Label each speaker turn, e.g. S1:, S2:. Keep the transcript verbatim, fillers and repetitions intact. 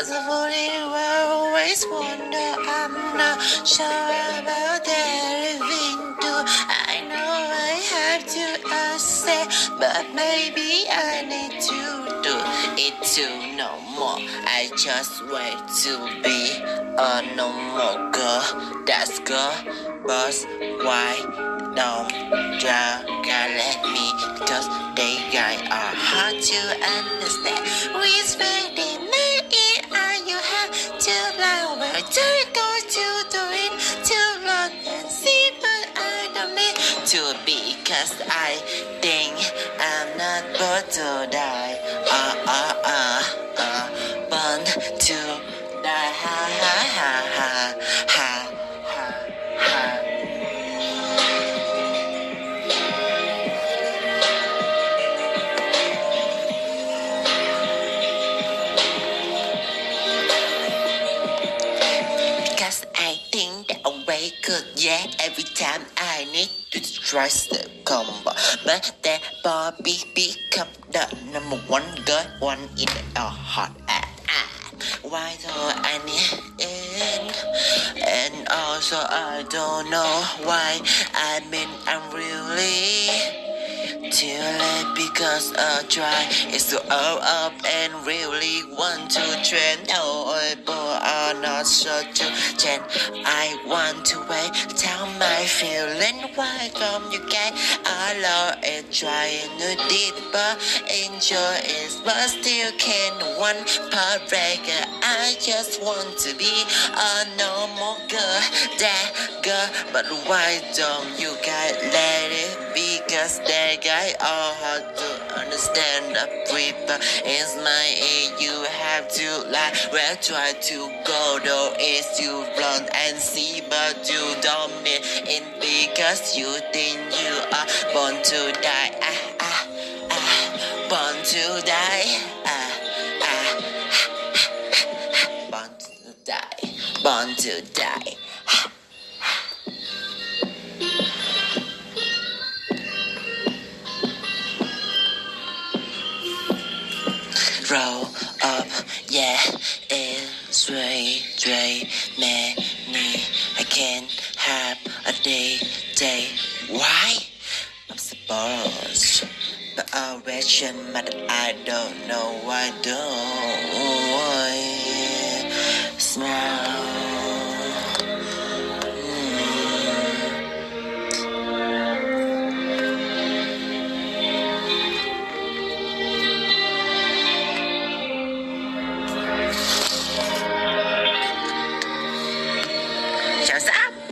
S1: 'cause I will always wonder. I'm not sure about everything too. I know I have to accept, but maybe I need to do it to no more. I just wait to be a normal girl. That's girl, but why don't you let me? Because they guys are hard to understand. Respecting me, and you have to learn where to go to do it to learn and see, but I don't need to be, cause I think I'm not born to die. Uh, uh, uh, uh, born to die. Ha, ha, ha, ha, ha, ha, ha. Because I think that a way good, yeah. Every time I need to trust the combo, but that Bobby become the number one girl, one in our heart. Ah, ah. Why do I need it? And also I don't know why. I mean I'm really too late because I try is to all up and really want to trend. Oh, but I'm not sure to change. I want to wait, tell my feeling why come you get I love it, trying to deeper enjoy it, but still can't one part breaker. I just want to be a normal girl, that girl, but why don't you guys let it be? Cause that guy all hard to understand. The preacher is my age. You have to lie. Well, try to go though is you blunt and see, but you don't mean it because you think you are born to die. Ah ah ah, born to die. Ah ah, born to die. Born to die. Roll up, yeah, it's way, way, many. I can't have a day, day. Why? I'm supposed, but I reach but I don't know why. Don't why.